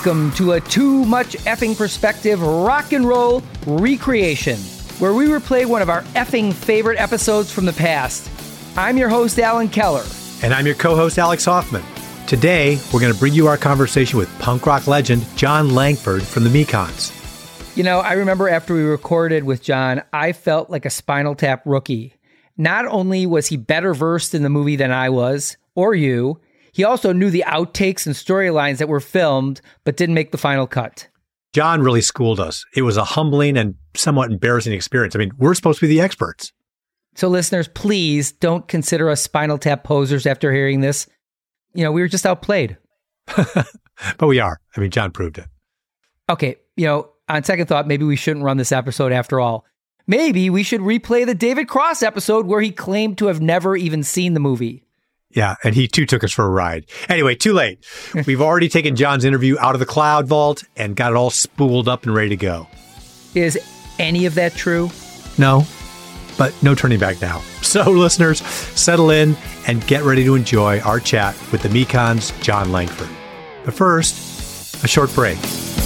welcome to a Too Much Effing Perspective rock and roll recreation, where we replay one of our effing favorite episodes from the past. I'm your host, Alan Keller. And I'm your co-host, Alex Hoffman. Today, we're going to bring you our conversation with punk rock legend Jon Langford from the Mekons. You know, I remember after we recorded with Jon, I felt like a Spinal Tap rookie. Not only was he better versed in the movie than I was, or you, he also knew the outtakes and storylines that were filmed but didn't make the final cut. Jon really schooled us. It was a humbling and somewhat embarrassing experience. I mean, we're supposed to be the experts. So listeners, please don't consider us Spinal Tap posers after hearing this. You know, we were just outplayed. But we are. I mean, Jon proved it. Okay, on second thought, maybe we shouldn't run this episode after all. Maybe we should replay the David Cross episode where he claimed to have never even seen the movie. Yeah, and he too took us for a ride. Anyway, too late. We've already taken Jon's interview out of the cloud vault and got it all spooled up and ready to go. Is any of that true? No, but no turning back now. So listeners, settle in and get ready to enjoy our chat with the Mekons' Jon Langford. But first, a short break.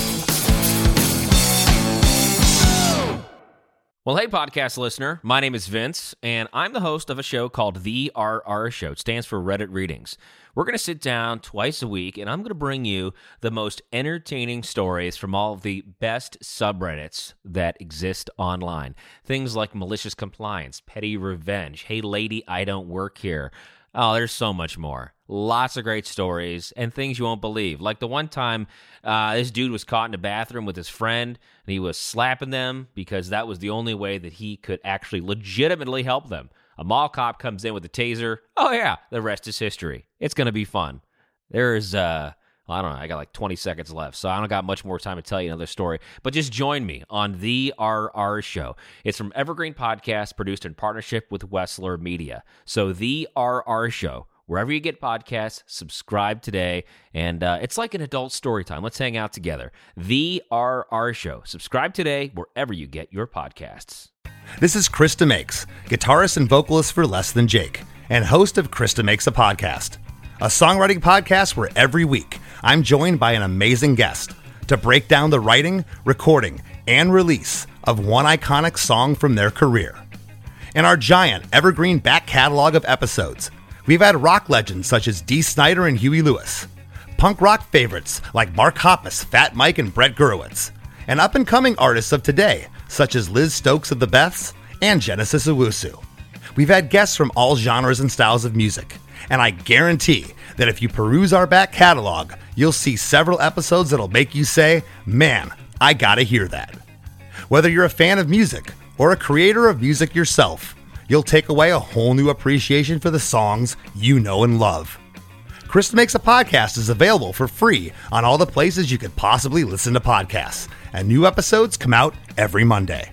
Well, hey, podcast listener. My name is Vince, and I'm the host of a show called The RR Show. It stands for Reddit Readings. We're going to sit down twice a week, and I'm going to bring you the most entertaining stories from all of the best subreddits that exist online. Things like malicious compliance, petty revenge, hey, lady, I don't work here. Oh, there's so much more. Lots of great stories and things you won't believe. Like the one time this dude was caught in a bathroom with his friend and he was slapping them because that was the only way that he could actually legitimately help them. A mall cop comes in with a taser. Oh, yeah, the rest is history. It's going to be fun. There's, I don't know, I got like 20 seconds left, so I don't got much more time to tell you another story. But just join me on The RR Show. It's from Evergreen Podcast, produced in partnership with Wessler Media. So The RR Show, wherever you get podcasts, subscribe today. And it's like an adult story time. Let's hang out together. The RR Show. Subscribe today wherever you get your podcasts. This is Krista Makes, guitarist and vocalist for Less Than Jake, and host of Krista Makes a Podcast, a songwriting podcast where every week I'm joined by an amazing guest to break down the writing, recording, and release of one iconic song from their career. In our giant evergreen back catalog of episodes, we've had rock legends such as Dee Snider and Huey Lewis, punk rock favorites like Mark Hoppus, Fat Mike, and Brett Gurewitz, and up-and-coming artists of today such as Liz Stokes of the Beths and Genesis Owusu. We've had guests from all genres and styles of music, and I guarantee that if you peruse our back catalog, you'll see several episodes that'll make you say, man, I gotta hear that. Whether you're a fan of music or a creator of music yourself, you'll take away a whole new appreciation for the songs you know and love. Krista Makes a Podcast is available for free on all the places you could possibly listen to podcasts, and new episodes come out every Monday.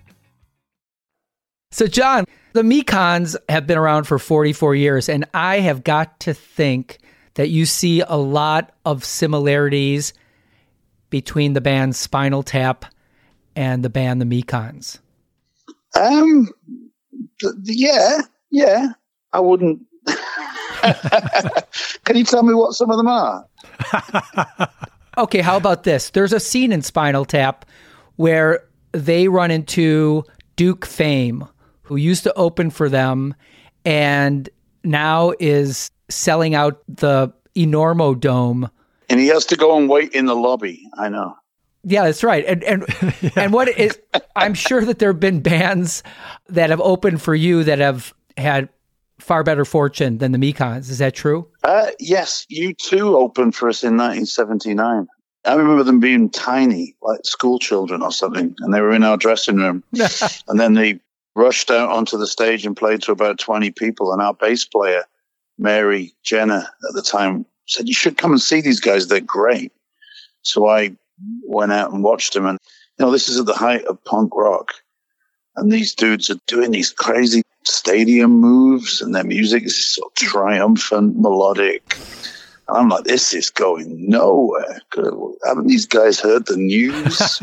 So, Jon, the Mekons have been around for 44 years, and I have got to think that you see a lot of similarities between the band Spinal Tap and the band the Mekons. Yeah. I wouldn't. Can you tell me what some of them are? Okay, how about this? There's a scene in Spinal Tap where they run into Duke Fame, who used to open for them and now is selling out the Enormo Dome. And he has to go and wait in the lobby. I know. Yeah, that's right. And and what is, I'm sure that there have been bands that have opened for you that have had far better fortune than the Mekons. Is that true? Yes, U2 opened for us in 1979. I remember them being tiny, like school children or something, and they were in our dressing room. And then they rushed out onto the stage and played to about 20 people. And our bass player, Mary Jenner, at the time, said, "You should come and see these guys. They're great." So I went out and watched them. And, this is at the height of punk rock. And these dudes are doing these crazy stadium moves, and their music is so triumphant, melodic. And I'm like, this is going nowhere. Haven't these guys heard the news?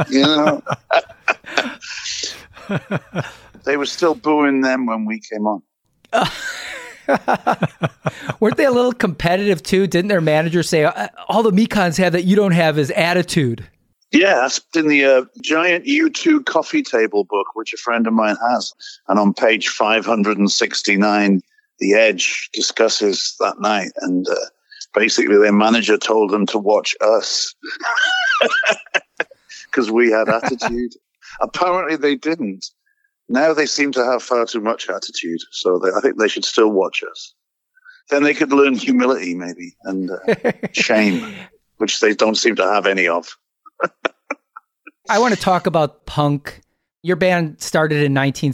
They were still booing them when we came on. Weren't they a little competitive too? Didn't their manager say, all the Mekons have that you don't have is attitude? Yeah, that's in the giant U2 coffee table book, which a friend of mine has. And on page 569, The Edge discusses that night. And basically their manager told them to watch us because we had attitude. Apparently they didn't. Now they seem to have far too much attitude. So I think they should still watch us. Then they could learn humility maybe and shame, which they don't seem to have any of. I want to talk about punk. Your band started in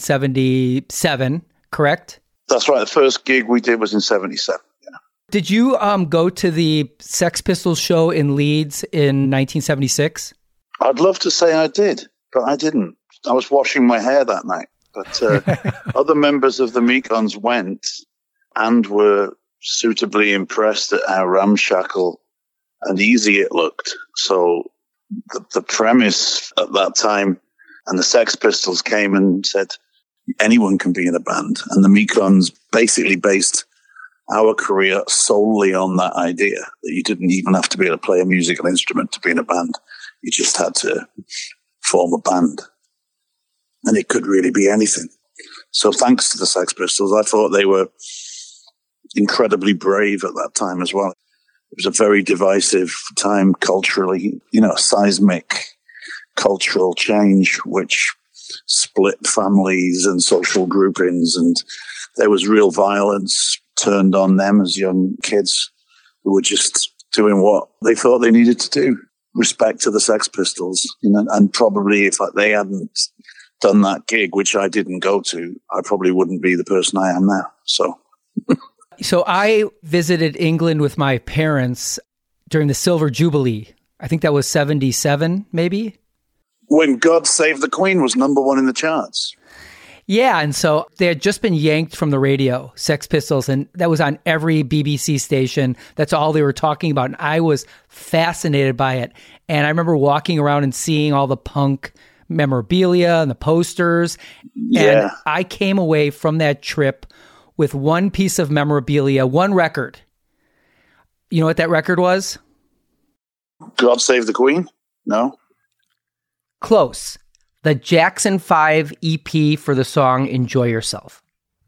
1977, correct? That's right. The first gig we did was in 77. Yeah. Did you go to the Sex Pistols show in Leeds in 1976? I'd love to say I did, but I didn't. I was washing my hair that night. But other members of the Mekons went and were suitably impressed at how ramshackle and easy it looked. So the premise at that time, and the Sex Pistols came and said, anyone can be in a band. And the Mekons basically based our career solely on that idea that you didn't even have to be able to play a musical instrument to be in a band. You just had to form a band. And it could really be anything. So thanks to the Sex Pistols, I thought they were incredibly brave at that time as well. It was a very divisive time culturally, seismic cultural change, which split families and social groupings. And there was real violence turned on them as young kids who were just doing what they thought they needed to do. Respect to the Sex Pistols, and probably if they hadn't done that gig, which I didn't go to, I probably wouldn't be the person I am now. So I visited England with my parents during the Silver Jubilee. I think that was 77, maybe? When God Save the Queen was #1 in the charts. Yeah, and so they had just been yanked from the radio, Sex Pistols, and that was on every BBC station. That's all they were talking about, and I was fascinated by it. And I remember walking around and seeing all the punk memorabilia and the posters. Yeah. And I came away from that trip with one piece of memorabilia, one record. You know what that record was? God Save the Queen? No? Close. The Jackson 5 EP for the song Enjoy Yourself.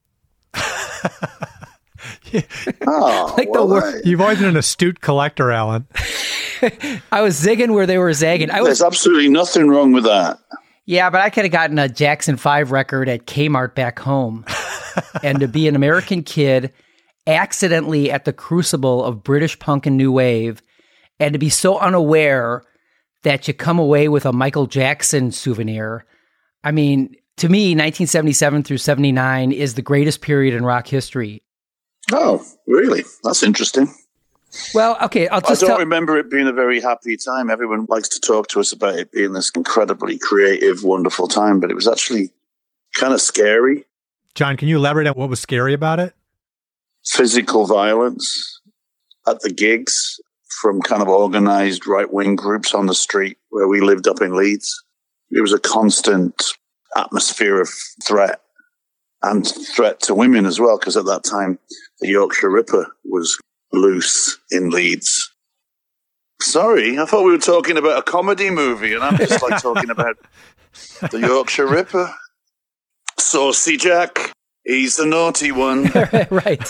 Oh, Like the word. You've always been an astute collector, Alan. I was zigging where they were zagging. There's absolutely nothing wrong with that. Yeah, but I could have gotten a Jackson 5 record at Kmart back home. And to be an American kid accidentally at the crucible of British punk and new wave, and to be so unaware that you come away with a Michael Jackson souvenir. I mean, to me, 1977 through 79 is the greatest period in rock history. Oh, really? That's interesting. Well, okay, I don't remember it being a very happy time. Everyone likes to talk to us about it being this incredibly creative, wonderful time, but it was actually kind of scary. John, can you elaborate on what was scary about it? Physical violence at the gigs from kind of organized right-wing groups on the street where we lived up in Leeds. It was a constant atmosphere of threat, and threat to women as well, because at that time the Yorkshire Ripper was loose in Leeds. Sorry, I thought we were talking about a comedy movie, and I'm just like talking about the Yorkshire Ripper. Saucy Jack, he's the naughty one. Right.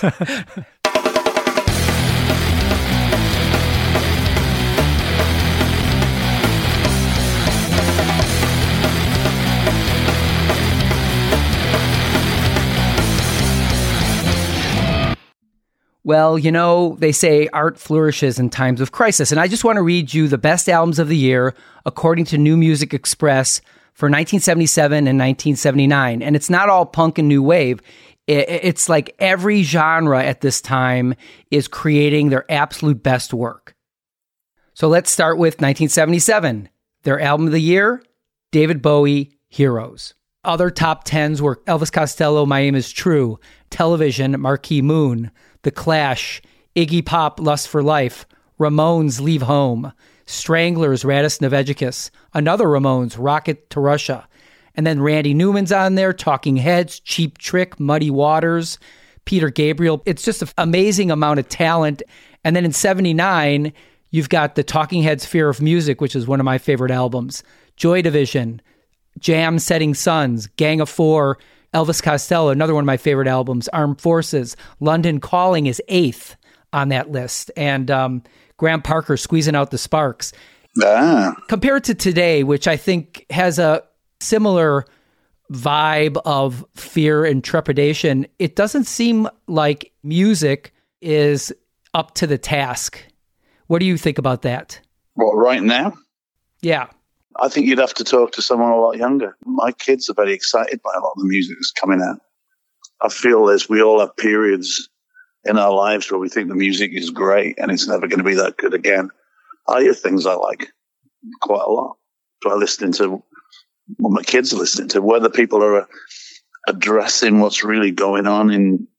Well, they say art flourishes in times of crisis, and I just want to read you the best albums of the year according to New Music Express for 1977 and 1979. And it's not all punk and new wave. It's like every genre at this time is creating their absolute best work. So let's start with 1977. Their album of the year, David Bowie, Heroes. Other top 10s were Elvis Costello, My Aim Is True, Television, Marquee Moon, The Clash, Iggy Pop, Lust for Life, Ramones, Leave Home, Stranglers, Radis Novegicus, another Ramones, Rocket to Russia, and then Randy Newman's on there, Talking Heads, Cheap Trick, Muddy Waters, Peter Gabriel. It's just an amazing amount of talent. And then in 79, you've got the Talking Heads' Fear of Music, which is one of my favorite albums, Joy Division, Jam Setting Suns, Gang of Four, Elvis Costello, another one of my favorite albums, Armed Forces, London Calling is 8th on that list, and Graham Parker, Squeezing Out the Sparks. Compared to today, which I think has a similar vibe of fear and trepidation, it doesn't seem like music is up to the task. What do you think about that? What, right now? Yeah. I think you'd have to talk to someone a lot younger. My kids are very excited by a lot of the music that's coming out. I feel as we all have periods in our lives where we think the music is great and it's never going to be that good again. I hear things I like quite a lot. So I listen to what my kids are listening to, whether people are addressing what's really going on in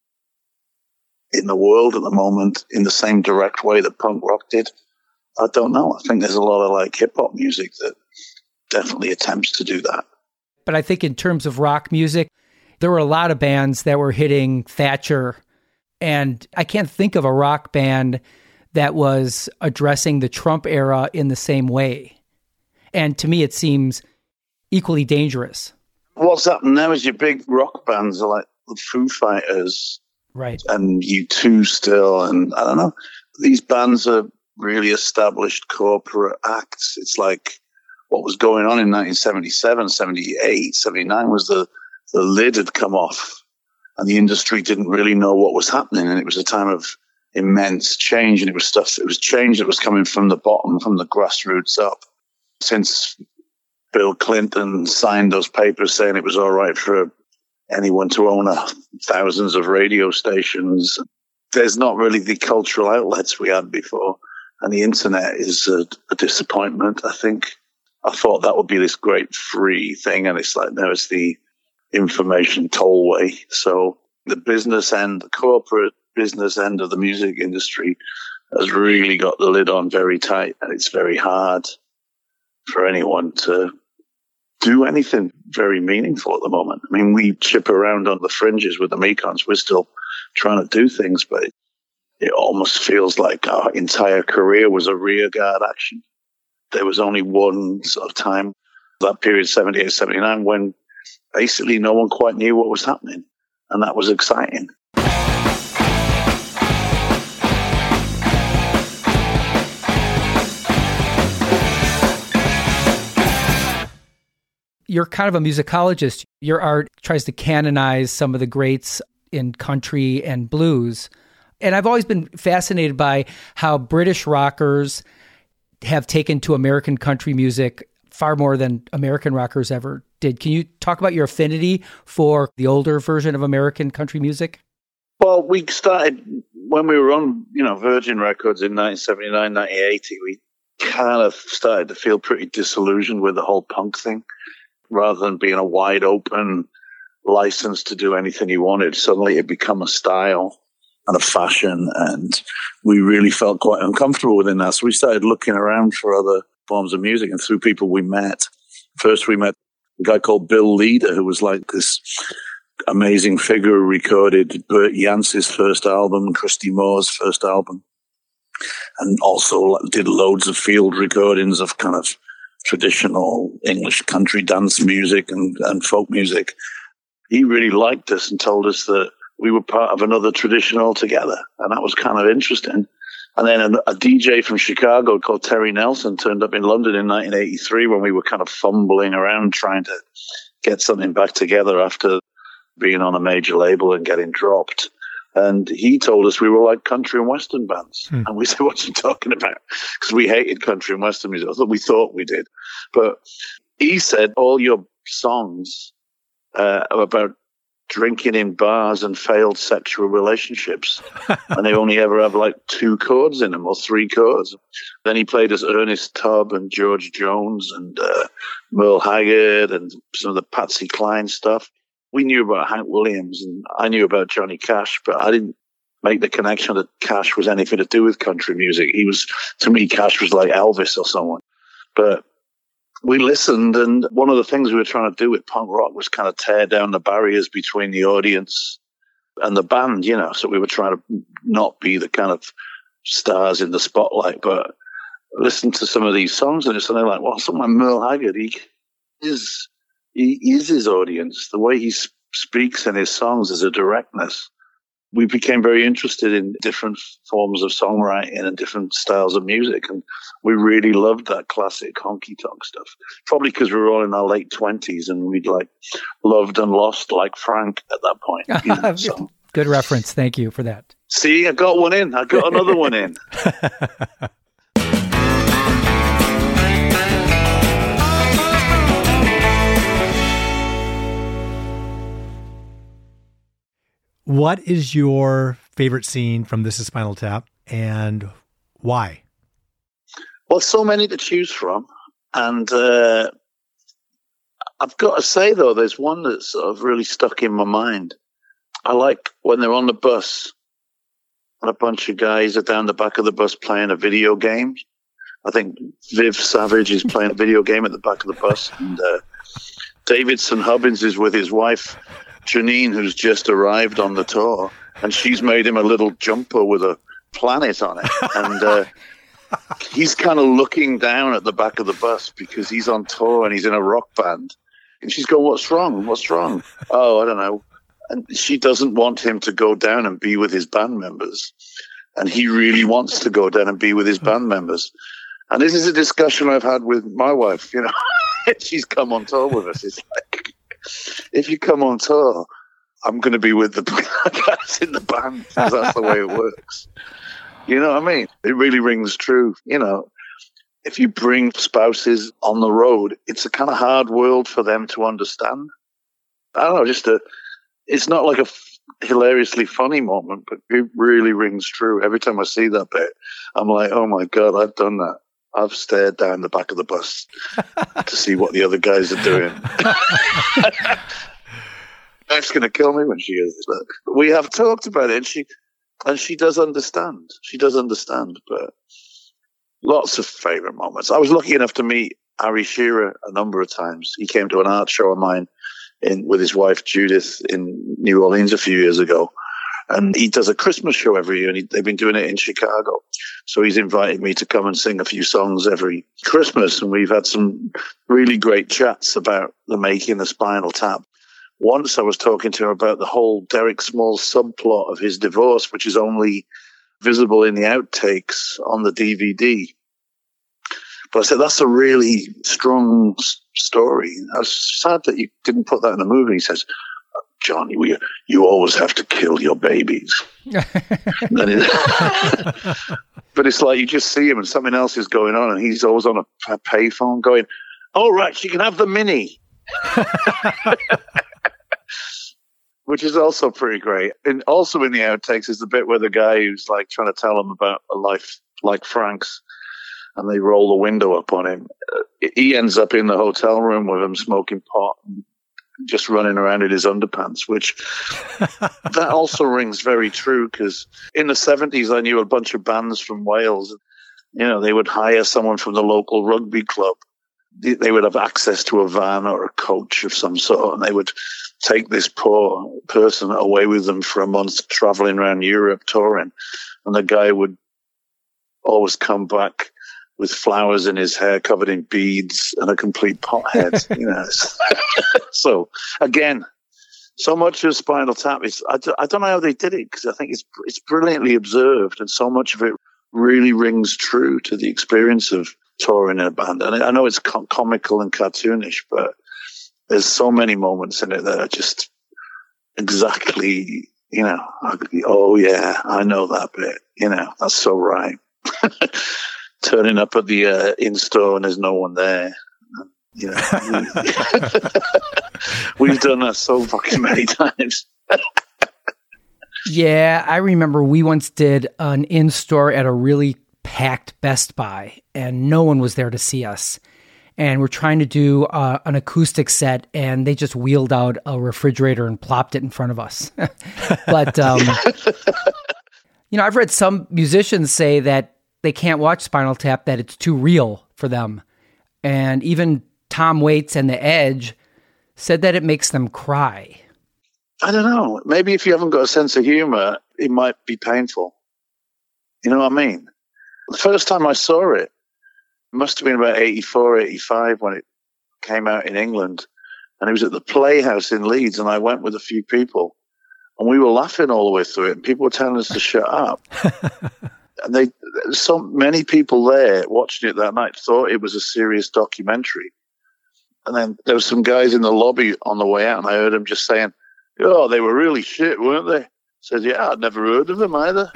the world at the moment in the same direct way that punk rock did. I don't know. I think there's a lot of like hip hop music that definitely attempts to do that. But I think in terms of rock music, there were a lot of bands that were hitting Thatcher, and I can't think of a rock band that was addressing the Trump era in the same way. And to me, it seems equally dangerous. What's happened now is your big rock bands are like the Foo Fighters, right? And U2 still, and I don't know. These bands are really established corporate acts. It's like what was going on in 1977, 78, 79 was the lid had come off and the industry didn't really know what was happening. And it was a time of immense change, and it was change that was coming from the bottom, from the grassroots up. Since Bill Clinton signed those papers saying it was all right for anyone to own thousands of radio stations, there's not really the cultural outlets we had before. And the internet is a disappointment, I think. I thought that would be this great free thing, and it's like, no, it's the information tollway. So the business end, the corporate business end of the music industry has really got the lid on very tight, and it's very hard for anyone to do anything very meaningful at the moment. I mean, we chip around on the fringes with the Mekons. We're still trying to do things, but it almost feels like our entire career was a rearguard action. There was only one sort of time, that period, 78, 79, when basically no one quite knew what was happening. And that was exciting. You're kind of a musicologist. Your art tries to canonize some of the greats in country and blues. And I've always been fascinated by how British rockers have taken to American country music far more than American rockers ever did. Can you talk about your affinity for the older version of American country music? Well, we started when we were on, Virgin Records in 1979, 1980. We kind of started to feel pretty disillusioned with the whole punk thing. Rather than being a wide open license to do anything you wanted, suddenly it became a style and a fashion, and we really felt quite uncomfortable within that. So we started looking around for other forms of music, and through people we met. First, we met a guy called Bill Leader, who was like this amazing figure who recorded Bert Jantz's first album and Christy Moore's first album, and also did loads of field recordings of kind of traditional English country dance music and folk music. He really liked us and told us that we were part of another tradition altogether. And that was kind of interesting. And then a DJ from Chicago called Terry Nelson turned up in London in 1983 when we were kind of fumbling around trying to get something back together after being on a major label and getting dropped. And he told us we were like country and western bands. And we said, what's he talking about? Because we hated country and western music. I thought we thought we did. But he said, all your songs are about drinking in bars and failed sexual relationships. And they only ever have like 2 chords in them or 3 chords. Then he played us Ernest Tubb and George Jones and Merle Haggard and some of the Patsy Cline stuff. We knew about Hank Williams and I knew about Johnny Cash, but I didn't make the connection that Cash was anything to do with country music. To me, Cash was like Elvis or someone. But we listened, and one of the things we were trying to do with punk rock was kind of tear down the barriers between the audience and the band, so we were trying to not be the kind of stars in the spotlight, but listen to some of these songs and it's something like, well, someone like Merle Haggard, he is his audience. The way he speaks in his songs is a directness. We became very interested in different forms of songwriting and different styles of music, and we really loved that classic honky-tonk stuff. Probably because we were all in our late 20s and we'd loved and lost like Frank at that point. So. Good reference. Thank you for that. See, I got one in. I got another one in. What is your favorite scene from This Is Spinal Tap, and why? Well, so many to choose from. And I've got to say, though, there's one that's sort of really stuck in my mind. I like when they're on the bus and a bunch of guys are down the back of the bus playing a video game. I think Viv Savage is playing a video game at the back of the bus. And Davidson Hubbins is with his wife, Janine, who's just arrived on the tour, and she's made him a little jumper with a planet on it. And he's kind of looking down at the back of the bus because he's on tour and he's in a rock band. And she's going, "What's wrong? What's wrong?" "Oh, I don't know." And she doesn't want him to go down and be with his band members. And he really wants to go down and be with his band members. And this is a discussion I've had with my wife, She's come on tour with us. It's like, if you come on tour, I'm going to be with the guys in the band because that's the way it works. You know what I mean? It really rings true. If you bring spouses on the road, it's a kind of hard world for them to understand. I don't know, it's not like a hilariously funny moment, but it really rings true. Every time I see that bit, I'm like, oh my God, I've done that. I've stared down the back of the bus to see what the other guys are doing. Wife's going to kill me when she hears this. But we have talked about it, and she does understand. She does understand, but lots of favorite moments. I was lucky enough to meet Ari Shearer a number of times. He came to an art show of mine with his wife Judith in New Orleans a few years ago. And he does a Christmas show every year, and they've been doing it in Chicago. So he's invited me to come and sing a few songs every Christmas, and we've had some really great chats about the making of Spinal Tap. Once I was talking to him about the whole Derek Small subplot of his divorce, which is only visible in the outtakes on the DVD. But I said, that's a really strong story. I was sad that you didn't put that in the movie. He says, "Johnny, you always have to kill your babies." But it's like you just see him and something else is going on, and he's always on a payphone going, "Oh, right, she can have the Mini." Which is also pretty great. And also in the outtakes is the bit where the guy who's trying to tell him about a life like Frank's, and they roll the window up on him. He ends up in the hotel room with him smoking pot and just running around in his underpants, which that also rings very true because in the 70s, I knew a bunch of bands from Wales. They would hire someone from the local rugby club. They would have access to a van or a coach of some sort, and they would take this poor person away with them for a month, traveling around Europe touring. And the guy would always come back with flowers in his hair covered in beads and a complete pothead, So, again, so much of Spinal Tap is, I don't know how they did it because I think it's brilliantly observed, and so much of it really rings true to the experience of touring in a band. And I know it's comical and cartoonish, but there's so many moments in it that are just exactly, oh yeah, I know that bit, that's so right. Turning up at the in-store and there's no one there. We've done that so fucking many times. Yeah, I remember we once did an in-store at a really packed Best Buy, and no one was there to see us. And we're trying to do an acoustic set, and they just wheeled out a refrigerator and plopped it in front of us. But, I've read some musicians say that they can't watch Spinal Tap, that it's too real for them. And even Tom Waits and The Edge said that it makes them cry. I don't know. Maybe if you haven't got a sense of humor, it might be painful. You know what I mean? The first time I saw it must have been about 84, 85 when it came out in England. And it was at the Playhouse in Leeds, and I went with a few people. And we were laughing all the way through it, and people were telling us to shut up. And so many people there watching it that night thought it was a serious documentary. And then there were some guys in the lobby on the way out, and I heard them just saying, "Oh, they were really shit, weren't they?" I said, "Yeah, I'd never heard of them either."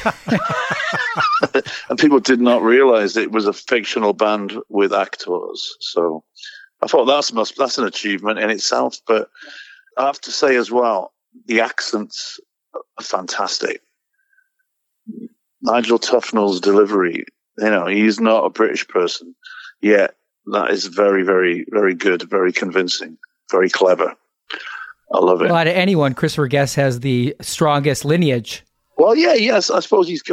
And people did not realize it was a fictional band with actors. So I thought that's an achievement in itself. But I have to say as well, the accents are fantastic. Nigel Tufnell's delivery, he's not a British person, yet that is very, very, very good, very convincing, very clever. I love it. Well, out of anyone, Christopher Guest has the strongest lineage. Well, yeah, yes, I suppose he's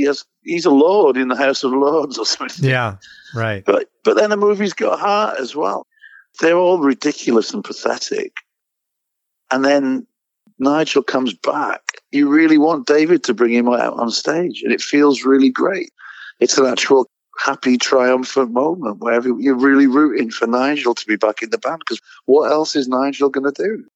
a lord in the House of Lords or something. Yeah, right. But then the movie's got heart as well. They're all ridiculous and pathetic. And then Nigel comes back. You really want David to bring him out on stage, and it feels really great. It's an actual happy, triumphant moment where you're really rooting for Nigel to be back in the band, because what else is Nigel going to do?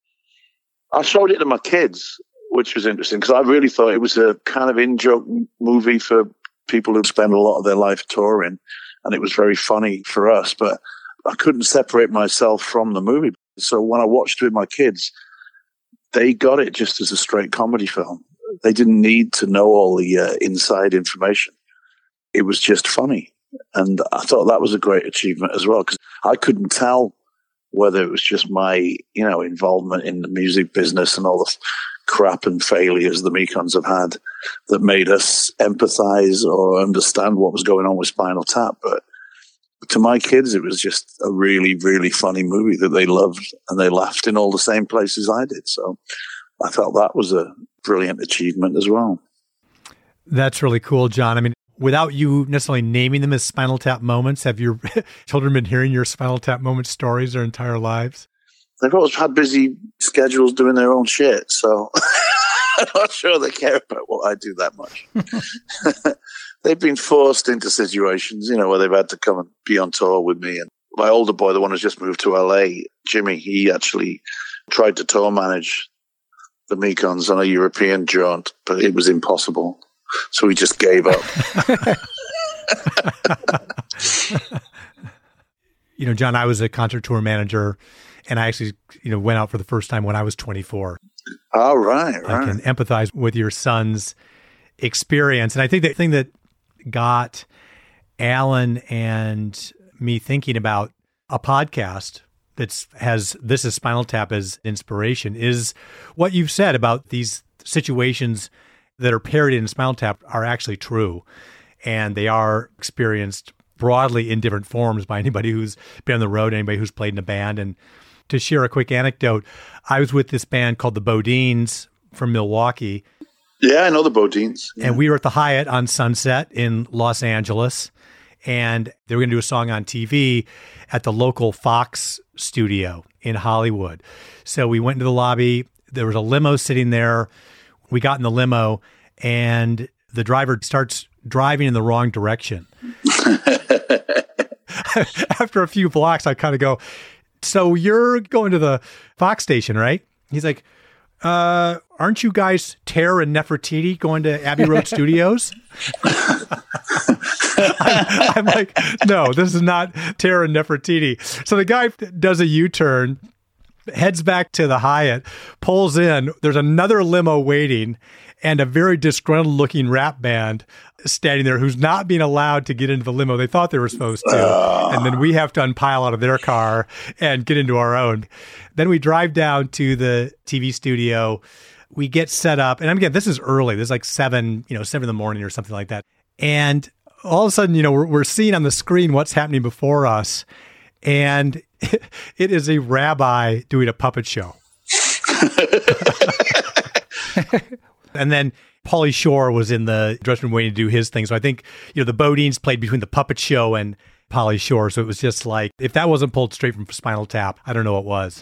I showed it to my kids, which was interesting, because I really thought it was a kind of in-joke movie for people who spend a lot of their life touring, and it was very funny for us, but I couldn't separate myself from the movie. So when I watched it with my kids, they got it just as a straight comedy film. They didn't need to know all the inside information. It was just funny. And I thought that was a great achievement as well, because I couldn't tell whether it was just my, involvement in the music business and all the crap and failures the Mekons have had that made us empathize or understand what was going on with Spinal Tap. But to my kids, it was just a really, really funny movie that they loved, and they laughed in all the same places I did. So I felt that was a brilliant achievement as well. That's really cool, John. I mean, without you necessarily naming them as Spinal Tap moments, have your children been hearing your Spinal Tap moment stories their entire lives? They've always had busy schedules doing their own shit, so I'm not sure they care about what I do that much. They've been forced into situations, where they've had to come and be on tour with me. And my older boy, the one who's just moved to LA, Jimmy, he actually tried to tour manage the Mekons on a European jaunt, but it was impossible. So he just gave up. John, I was a concert tour manager, and I actually, went out for the first time when I was 24. Oh, right. I can empathize with your son's experience. And I think the thing that got Alan and me thinking about a podcast that has This Is Spinal Tap as inspiration is what you've said about these situations that are parodied in Spinal Tap are actually true. And they are experienced broadly in different forms by anybody who's been on the road, anybody who's played in a band. And to share a quick anecdote, I was with this band called the Bodines from Milwaukee. Yeah, I know the Bodines. Yeah. And we were at the Hyatt on Sunset in Los Angeles, and they were going to do a song on TV at the local Fox studio in Hollywood. So we went into the lobby. There was a limo sitting there. We got in the limo, and the driver starts driving in the wrong direction. After a few blocks, I kind of go, "So you're going to the Fox station, right?" He's like, aren't you guys Tare and Nefertiti going to Abbey Road Studios? I'm like, no, this is not Tare and Nefertiti. So the guy does a U-turn, heads back to the Hyatt, pulls in. There's another limo waiting, and a very disgruntled looking rap band standing there who's not being allowed to get into the limo they thought they were supposed to. And then we have to unpile out of their car and get into our own. Then we drive down to the TV studio. We get set up. And again, this is early. This is like 7 in the morning or something like that. And all of a sudden, we're seeing on the screen what's happening before us. And it is a rabbi doing a puppet show. And then Pauly Shore was in the dressing room waiting to do his thing. So I think, the Bodines played between the puppet show and Pauly Shore. So it was just like, if that wasn't pulled straight from Spinal Tap, I don't know what was.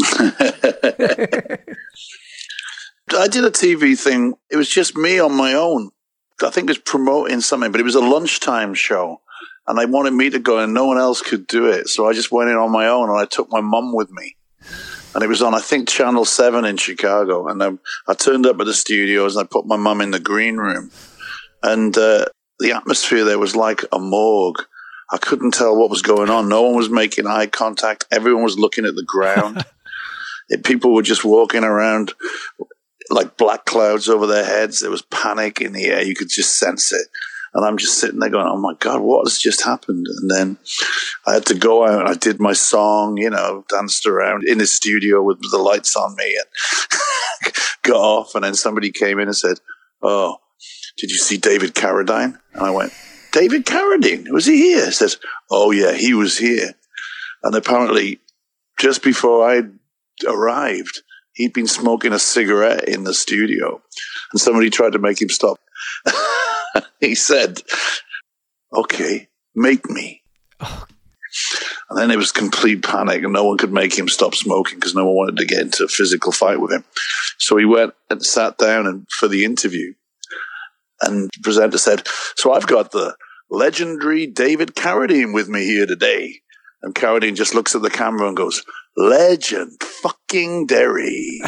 I did a TV thing. It was just me on my own. I think it was promoting something, but it was a lunchtime show. And they wanted me to go and no one else could do it. So I just went in on my own and I took my mum with me. And it was on, I think, Channel 7 in Chicago. And I turned up at the studios and I put my mum in the green room. And the atmosphere there was like a morgue. I couldn't tell what was going on. No one was making eye contact. Everyone was looking at the ground. People were just walking around like black clouds over their heads. There was panic in the air. You could just sense it. And I'm just sitting there going, oh my God, what has just happened? And then I had to go out and I did my song, danced around in the studio with the lights on me and got off. And then somebody came in and said, oh, did you see David Carradine? And I went, David Carradine? Was he here? He says, oh yeah, he was here. And apparently just before I arrived, he'd been smoking a cigarette in the studio and somebody tried to make him stop. He said, okay, make me. Oh. And then it was complete panic and no one could make him stop smoking because no one wanted to get into a physical fight with him. So he went and sat down for the interview and the presenter said, so I've got the legendary David Carradine with me here today. And Carradine just looks at the camera and goes, legend fucking Derry.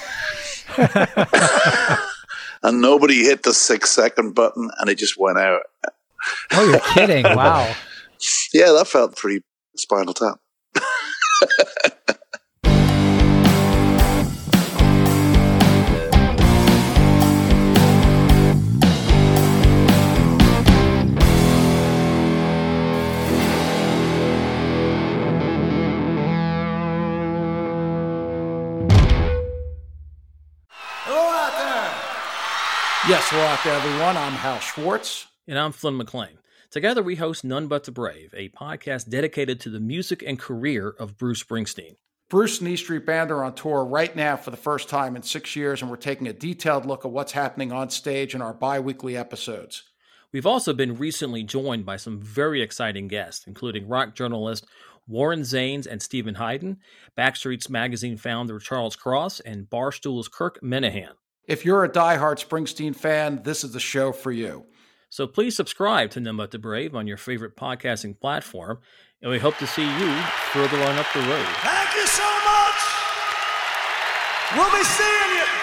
And nobody hit the 6-second button, and it just went out. Oh, you're kidding. Wow. Yeah, that felt pretty Spinal Tap. Yes, hello out there, everyone. I'm Hal Schwartz. And I'm Flynn McLean. Together we host None But the Brave, a podcast dedicated to the music and career of Bruce Springsteen. Bruce and E Street Band are on tour right now for the first time in 6 years, and we're taking a detailed look at what's happening on stage in our bi-weekly episodes. We've also been recently joined by some very exciting guests, including rock journalist Warren Zanes and Stephen Hyden, Backstreet's Magazine founder Charles Cross, and Barstool's Kirk Minahan. If you're a diehard Springsteen fan, this is the show for you. So please subscribe to None But the Brave on your favorite podcasting platform, and we hope to see you further on up the road. Thank you so much. We'll be seeing you.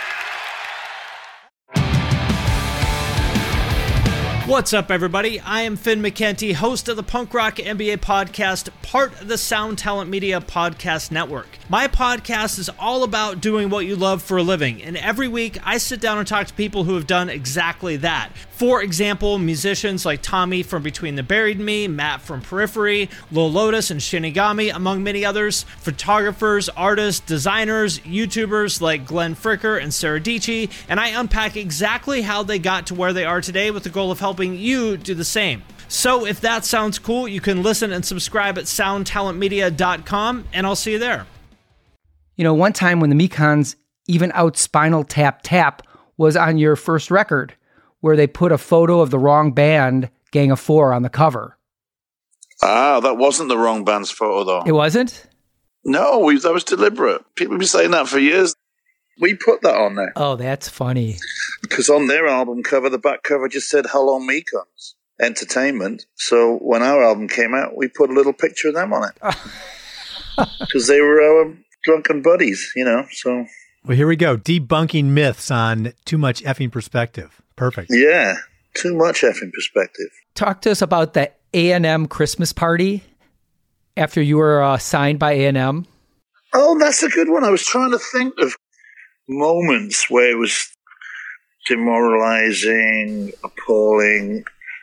What's up, everybody? I am Finn McKenty, host of the Punk Rock NBA podcast, part of the Sound Talent Media Podcast Network. My podcast is all about doing what you love for a living, and every week I sit down and talk to people who have done exactly that. For example, musicians like Tommy from Between the Buried and Me, Matt from Periphery, Lil Lotus and Shinigami, among many others, photographers, artists, designers, YouTubers like Glenn Fricker and Sarah Dici, and I unpack exactly how they got to where they are today with the goal of helping you do the same. So if that sounds cool, you can listen and subscribe at soundtalentmedia.com, and I'll see you there. One time when the Mekons Even Out Spinal Tap Tap was on your first record, where they put a photo of the wrong band, Gang of Four, on the cover. Ah, that wasn't the wrong band's photo, though. It wasn't? No, that was deliberate. People have been saying that for years. We put that on there. Oh, that's funny. Because on their album cover, the back cover just said, Hello Mekons Entertainment. So when our album came out, we put a little picture of them on it. Because they were our drunken buddies, so... Well, here we go. Debunking myths on Too Much Effing Perspective. Perfect. Yeah, too much effing perspective. Talk to us about the A&M Christmas party after you were signed by A&M. Oh, that's a good one. I was trying to think of moments where it was demoralizing, appalling,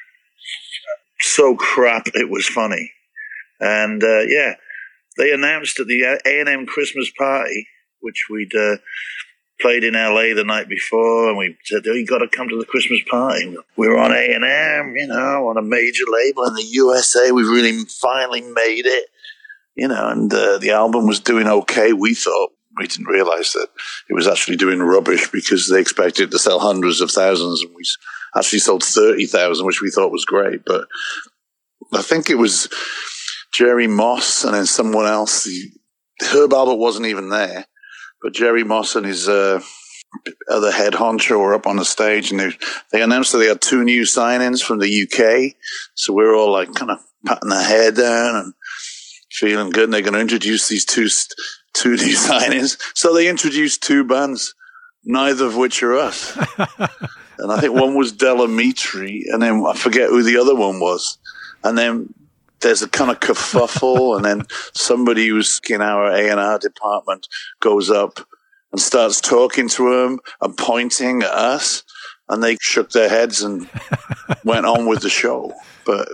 so crap it was funny. And, they announced at the A&M Christmas party, which we'd played in LA the night before, and we said, you got to come to the Christmas party. We were on A&M, on a major label in the USA. We really finally made it, and the album was doing okay, we thought. We didn't realize that it was actually doing rubbish because they expected to sell hundreds of thousands, and we actually sold 30,000, which we thought was great. But I think it was Jerry Moss and then someone else. Herb Alpert wasn't even there, but Jerry Moss and his other head honcho were up on the stage, and they announced that they had 2 new signings from the UK. So we were all like kind of patting our head down and feeling good. And they're going to introduce these two new signings. So they introduced 2 bands, neither of which are us. And I think one was Delamitri, and then I forget who the other one was. And then there's a kind of kerfuffle, and then somebody who's in our A&R department goes up and starts talking to him and pointing at us, and they shook their heads and went on with the show. But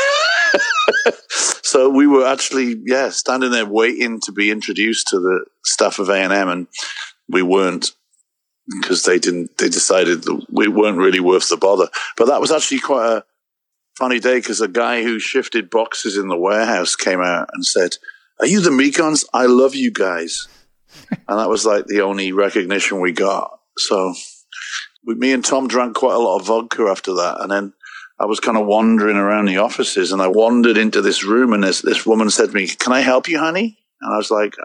so we were actually, standing there waiting to be introduced to the staff of A&M, and we weren't, because they decided that we weren't really worth the bother. But that was actually quite a funny day, because a guy who shifted boxes in the warehouse came out and said, "Are you the Mekons? I love you guys." And that was like the only recognition we got. So me and Tom drank quite a lot of vodka after that. And then I was kind of wandering around the offices, and I wandered into this room, and this woman said to me, "Can I help you, honey?" And I was like,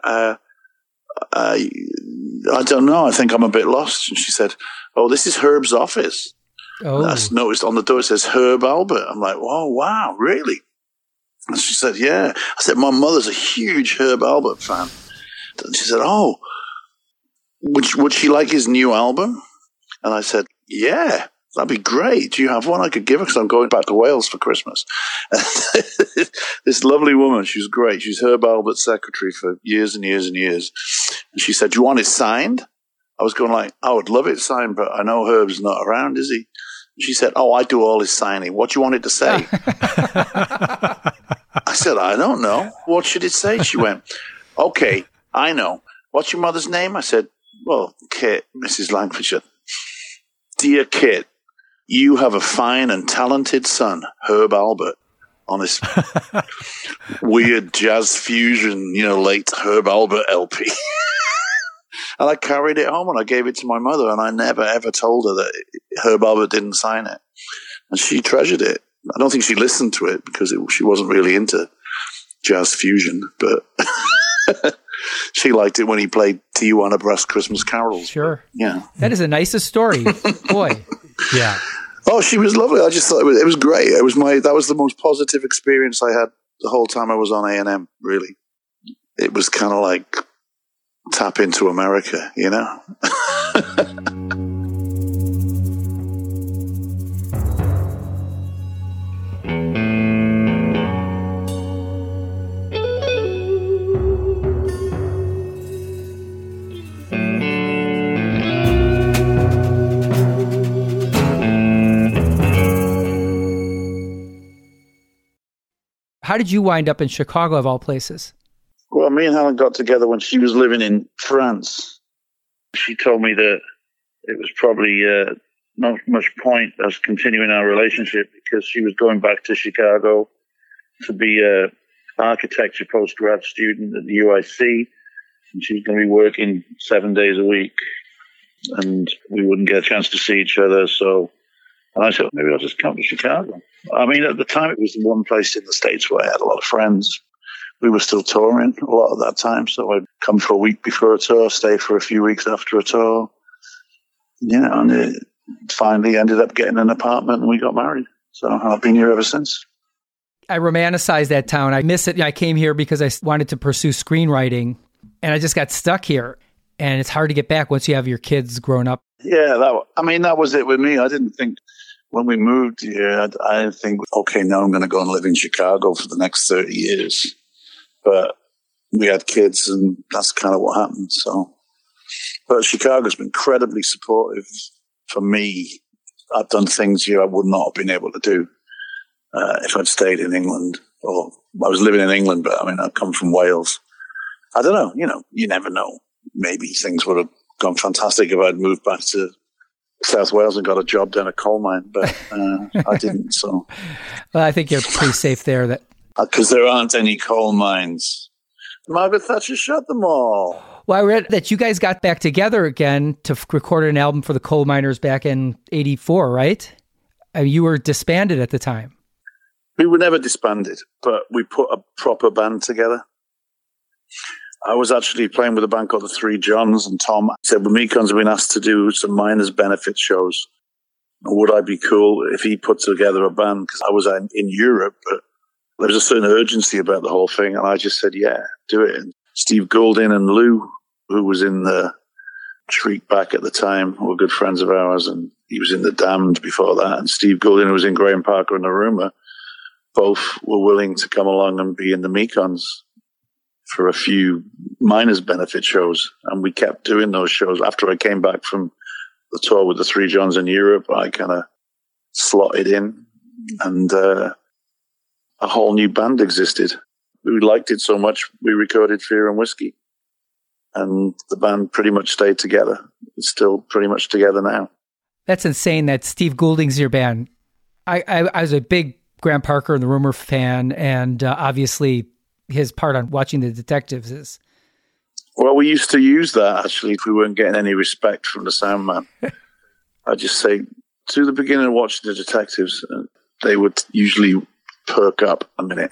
I don't know. I think I'm a bit lost. And she said, "Oh, this is Herb's office." Oh. I noticed on the door it says Herb Alpert. I'm like, "Oh, wow, really?" And she said, "Yeah." I said, "My mother's a huge Herb Alpert fan." And she said, "Oh, would she like his new album?" And I said, "Yeah, that'd be great. Do you have one I could give her? Because I'm going back to Wales for Christmas." This lovely woman, she was great. She's Herb Alpert's secretary for years and years and years. And she said, "Do you want it signed?" I was going like, "I would love it signed, but I know Herb's not around, is he?" And she said, "Oh, I do all his signing. What do you want it to say?" I said, "I don't know. What should it say?" She went, "Okay, I know. What's your mother's name?" I said, "Well, Kit, Mrs. Langfordshire. Dear Kit, you have a fine and talented son, Herb Alpert, on this weird jazz fusion, late Herb Alpert LP." And I carried it home and I gave it to my mother, and I never, ever told her that Herb Alpert didn't sign it. And she treasured it. I don't think she listened to it because she wasn't really into jazz fusion, but she liked it when he played Tijuana Brass Christmas carols. Sure. Yeah. That is the nicest story. Boy. Yeah. Oh, she was lovely. I just thought it was great. That was the most positive experience I had the whole time I was on A&M, really. It was kind of like tap into America, How did you wind up in Chicago, of all places? Well, me and Helen got together when she was living in France. She told me that it was probably not much point us continuing our relationship, because she was going back to Chicago to be an architecture postgrad student at the UIC, and she was going to be working 7 days a week, and we wouldn't get a chance to see each other. So I said, maybe I'll just come to Chicago. I mean, at the time, it was the one place in the States where I had a lot of friends. We were still touring a lot of that time, so I'd come for a week before a tour, stay for a few weeks after a tour. And it finally ended up getting an apartment, and we got married. So I've been here ever since. I romanticize that town. I miss it. I came here because I wanted to pursue screenwriting, and I just got stuck here. And it's hard to get back once you have your kids grown up. Yeah, that was it with me. I didn't think when we moved here, I didn't think, okay, now I'm going to go and live in Chicago for the next 30 years. But we had kids, and that's kind of what happened. So, but Chicago's been incredibly supportive for me. I've done things here I would not have been able to do if I'd stayed in England. Or I was living in England, but I come from Wales. I don't know. You never know. Maybe things would have gone fantastic if I'd moved back to South Wales and got a job down a coal mine, but I didn't. So, well, I think you're pretty safe there. Because there aren't any coal mines. Margaret Thatcher shut them all. Well, I read that you guys got back together again to record an album for the Coal Miners back in '84, right? You were disbanded at the time. We were never disbanded, but we put a proper band together. I was actually playing with a band called the Three Johns, and Tom said, well, Mekons have been asked to do some miners' benefit shows. Would I be cool if he put together a band? Because I was in Europe, but there was a certain urgency about the whole thing, and I just said, yeah, do it. And Steve Goulding and Lou, who was in the Shriekback at the time, were good friends of ours, and he was in The Damned before that, and Steve Goulding, who was in Graham Parker and Aruma, both were willing to come along and be in the Mekons for a few miners' benefit shows. And we kept doing those shows. After I came back from the tour with the Three Johns in Europe, I kind of slotted in, and a whole new band existed. We liked it so much, we recorded Fear and Whiskey. And the band pretty much stayed together. It's still pretty much together now. That's insane that Steve Goulding's your band. I was a big Graham Parker and the Rumor fan, and obviously his part on Watching the Detectives is... Well, we used to use that, actually, if we weren't getting any respect from the sound man. I'd just say, to the beginning of Watching the Detectives, they would usually perk up a minute.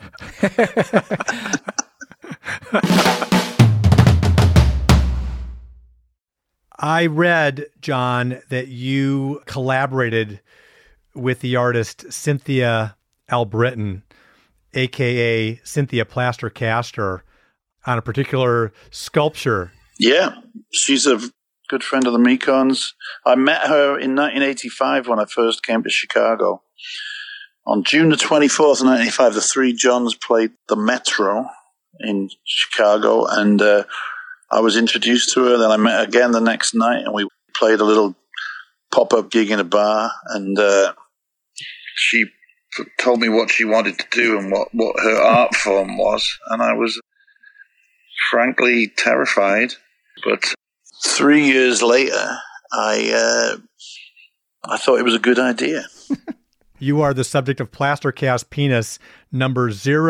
I read, John, that you collaborated with the artist Cynthia Albritton, a.k.a. Cynthia Plaster-Caster, on a particular sculpture. Yeah, she's a good friend of the Mekons. I met her in 1985 when I first came to Chicago. On June the 24th, 1985, the Three Johns played the Metro in Chicago, and I was introduced to her. Then I met her again the next night, and we played a little pop-up gig in a bar, and she told me what she wanted to do and what her art form was, and I was frankly terrified. But 3 years later, I thought it was a good idea. You are the subject of Plaster-Cast Penis number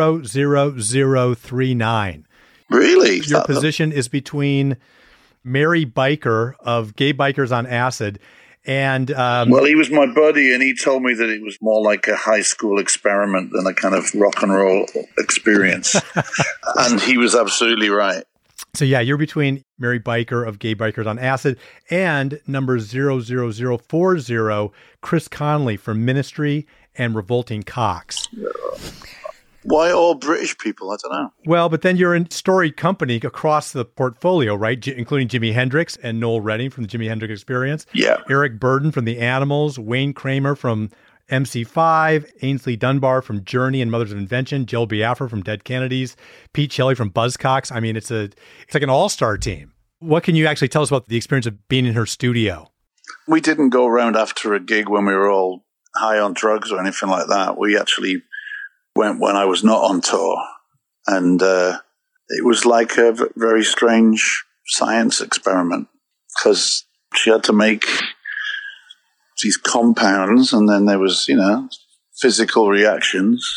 00039. Really? Your position is between Mary Biker of Gay Bikers on Acid and... well, he was my buddy, and he told me that it was more like a high school experiment than a kind of rock and roll experience. And he was absolutely right. So yeah, you're between Mary Biker of Gay Bikers on Acid and number 00040, Chris Conley from Ministry and Revolting Cocks. Why all British people? I don't know. Well, but then you're in storied company across the portfolio, right? Including Jimi Hendrix and Noel Redding from the Jimi Hendrix Experience. Yeah. Eric Burden from The Animals, Wayne Kramer from MC5, Ainsley Dunbar from Journey and Mothers of Invention, Jill Biafra from Dead Kennedys, Pete Shelley from Buzzcocks. I mean, it's like an all-star team. What can you actually tell us about the experience of being in her studio? We didn't go around after a gig when we were all high on drugs or anything like that. We actually went when I was not on tour. And it was like a very strange science experiment, because she had to make these compounds, and then there was, physical reactions.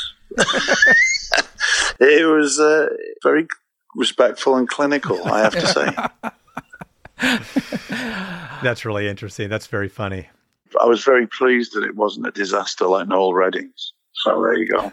It was very respectful and clinical, I have to say. That's really interesting. That's very funny. I was very pleased that it wasn't a disaster like Noel Redding's. So there you go.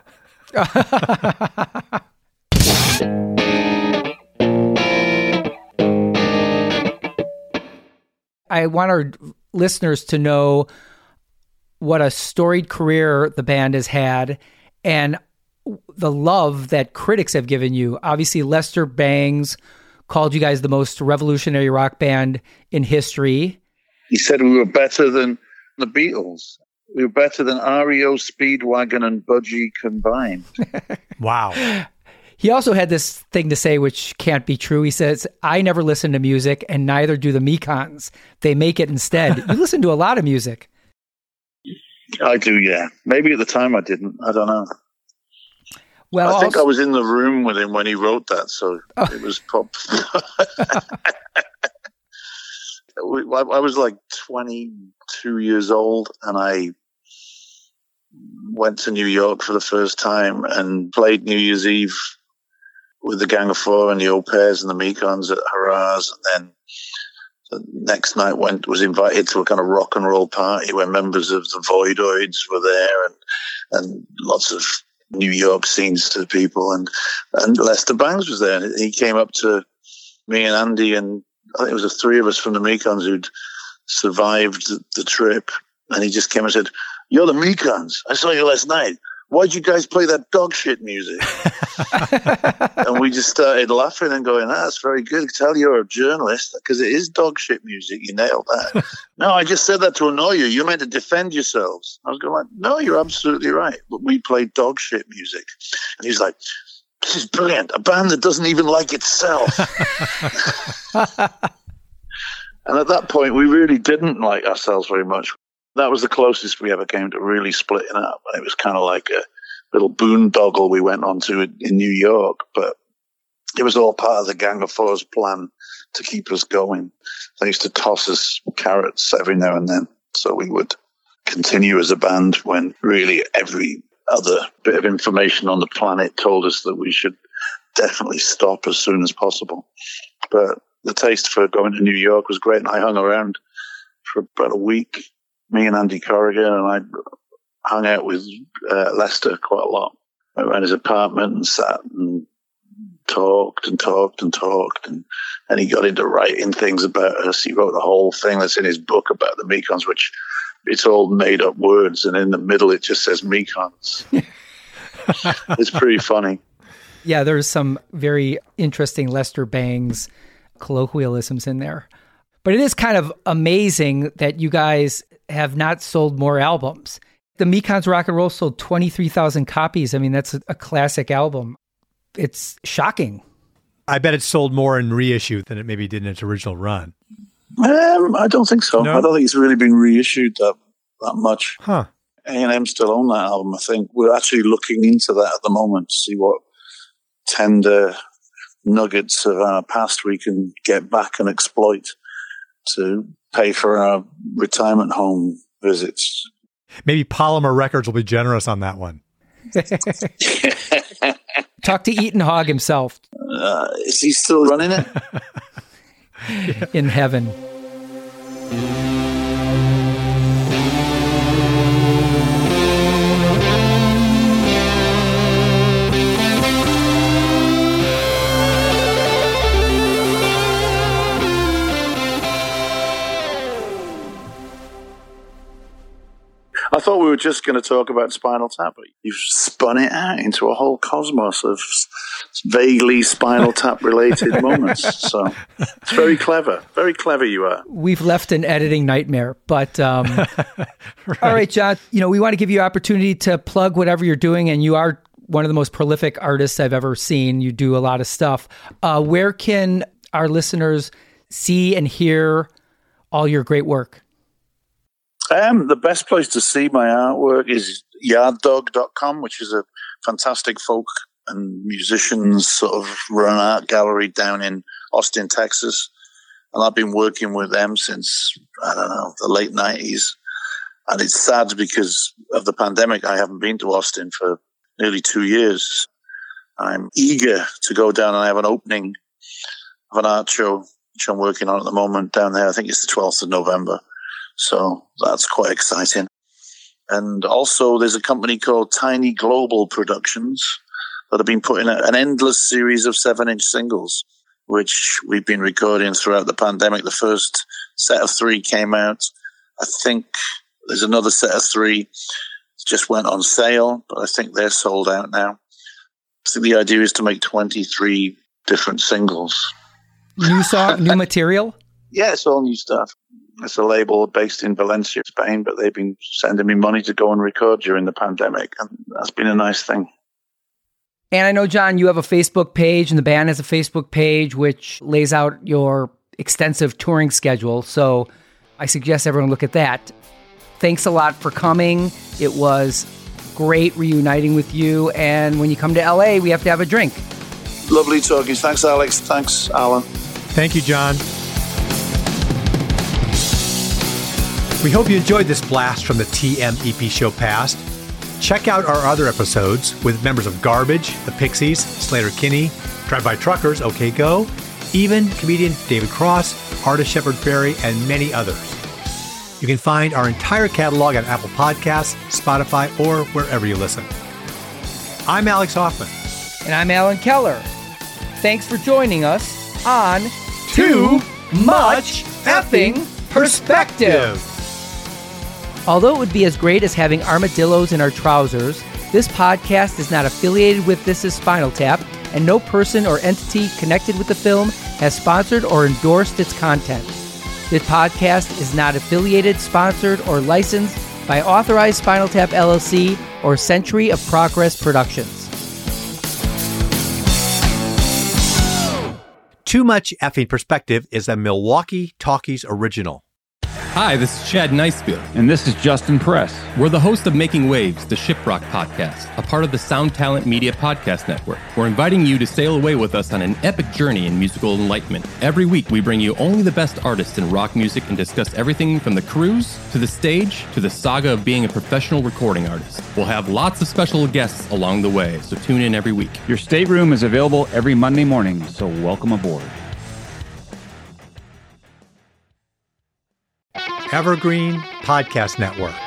I want our listeners to know what a storied career the band has had and the love that critics have given you. Obviously, Lester Bangs called you guys the most revolutionary rock band in history. He said we were better than the Beatles. We were better than REO, Speedwagon, and Budgie combined. Wow. He also had this thing to say, which can't be true. He says, I never listen to music, and neither do the Mekons. They make it instead. You listen to a lot of music. I do, yeah. Maybe at the time I didn't. I don't know. Well, I think I was in the room with him when he wrote that, so it was pop. I was like 22 years old, and I went to New York for the first time and played New Year's Eve with the Gang of Four and the Au Pairs and the Mekons at Hurrahs, and then the next night was invited to a kind of rock and roll party where members of the Voidoids were there, and lots of New York scenes to people. And Lester Bangs was there. And he came up to me and Andy, and I think it was the three of us from the Mekons who'd survived the trip. And he just came and said, "You're the Mekons. I saw you last night. Why'd you guys play that dog shit music?" And we just started laughing and going, "That's very good. Tell you're a journalist, because it is dog shit music. You nailed that." "No, I just said that to annoy you. You meant to defend yourselves." I was going, "No, you're absolutely right. But we play dog shit music." And he's like, "This is brilliant. A band that doesn't even like itself." And at that point, we really didn't like ourselves very much. That was the closest we ever came to really splitting up. It was kind of like a little boondoggle we went on to in New York, but it was all part of the Gang of Four's plan to keep us going. They used to toss us carrots every now and then, so we would continue as a band when really every other bit of information on the planet told us that we should definitely stop as soon as possible. But the taste for going to New York was great, and I hung around for about a week. Me and Andy Corrigan, and I hung out with Lester quite a lot. Went around his apartment and sat and talked, and he got into writing things about us. He wrote a whole thing that's in his book about the Mekons, which it's all made up words, and in the middle it just says Mekons. It's pretty funny. Yeah, there's some very interesting Lester Bangs colloquialisms in there. But it is kind of amazing that you guys have not sold more albums. The Mekons Rock and Roll sold 23,000 copies. I mean, that's a classic album. It's shocking. I bet it sold more in reissue than it maybe did in its original run. I don't think so. No? I don't think it's really been reissued that much. Huh. A&M still own that album, I think. We're actually looking into that at the moment to see what tender nuggets of our past we can get back and exploit to pay for our retirement home visits. Maybe Polymer Records will be generous on that one. Talk to Eaton Hogg himself. Is he still running it? In heaven. I thought we were just going to talk about Spinal Tap, but you've spun it out into a whole cosmos of vaguely Spinal Tap related moments. So it's very clever. Very clever you are. We've left an editing nightmare, but right. All right, John, we want to give you an opportunity to plug whatever you're doing, and you are one of the most prolific artists I've ever seen. You do a lot of stuff. Where can our listeners see and hear all your great work? The best place to see my artwork is yarddog.com, which is a fantastic folk and musicians sort of run art gallery down in Austin, Texas. And I've been working with them since, the late 90s. And it's sad because of the pandemic, I haven't been to Austin for nearly 2 years. I'm eager to go down, and I have an opening of an art show, which I'm working on at the moment down there. I think it's the 12th of November. So that's quite exciting. And also there's a company called Tiny Global Productions that have been putting an endless series of 7-inch singles, which we've been recording throughout the pandemic. The first set of 3 came out. I think there's another set of 3 just went on sale, but I think they're sold out now. I think the idea is to make 23 different singles. New material? Yeah, it's all new stuff. It's a label based in Valencia, Spain, but they've been sending me money to go and record during the pandemic, and that's been a nice thing. And I know, John, you have a Facebook page, and the band has a Facebook page, which lays out your extensive touring schedule. So I suggest everyone look at that. Thanks a lot for coming. It was great reuniting with you. And when you come to LA, we have to have a drink. Lovely talking. Thanks, Alex. Thanks, Alan. Thank you, John. We hope you enjoyed this blast from the TMEP show past. Check out our other episodes with members of Garbage, The Pixies, Sleater-Kinney, Drive-By Truckers, OK Go, even comedian David Cross, artist Shepard Fairey, and many others. You can find our entire catalog on Apple Podcasts, Spotify, or wherever you listen. I'm Alex Hoffman. And I'm Alan Keller. Thanks for joining us on Too Much Effing Perspective. Although it would be as great as having armadillos in our trousers, this podcast is not affiliated with This Is Spinal Tap, and no person or entity connected with the film has sponsored or endorsed its content. This podcast is not affiliated, sponsored, or licensed by Authorized Spinal Tap LLC or Century of Progress Productions. Too Much Effing Perspective is a Milwaukee Talkies original. Hi, this is Chad Nicefield. And this is Justin Press. We're the host of Making Waves, the Shiprock podcast, a part of the Sound Talent Media Podcast Network. We're inviting you to sail away with us on an epic journey in musical enlightenment. Every week, we bring you only the best artists in rock music and discuss everything from the cruise to the stage to the saga of being a professional recording artist. We'll have lots of special guests along the way, so tune in every week. Your stateroom is available every Monday morning, so welcome aboard. Evergreen Podcast Network.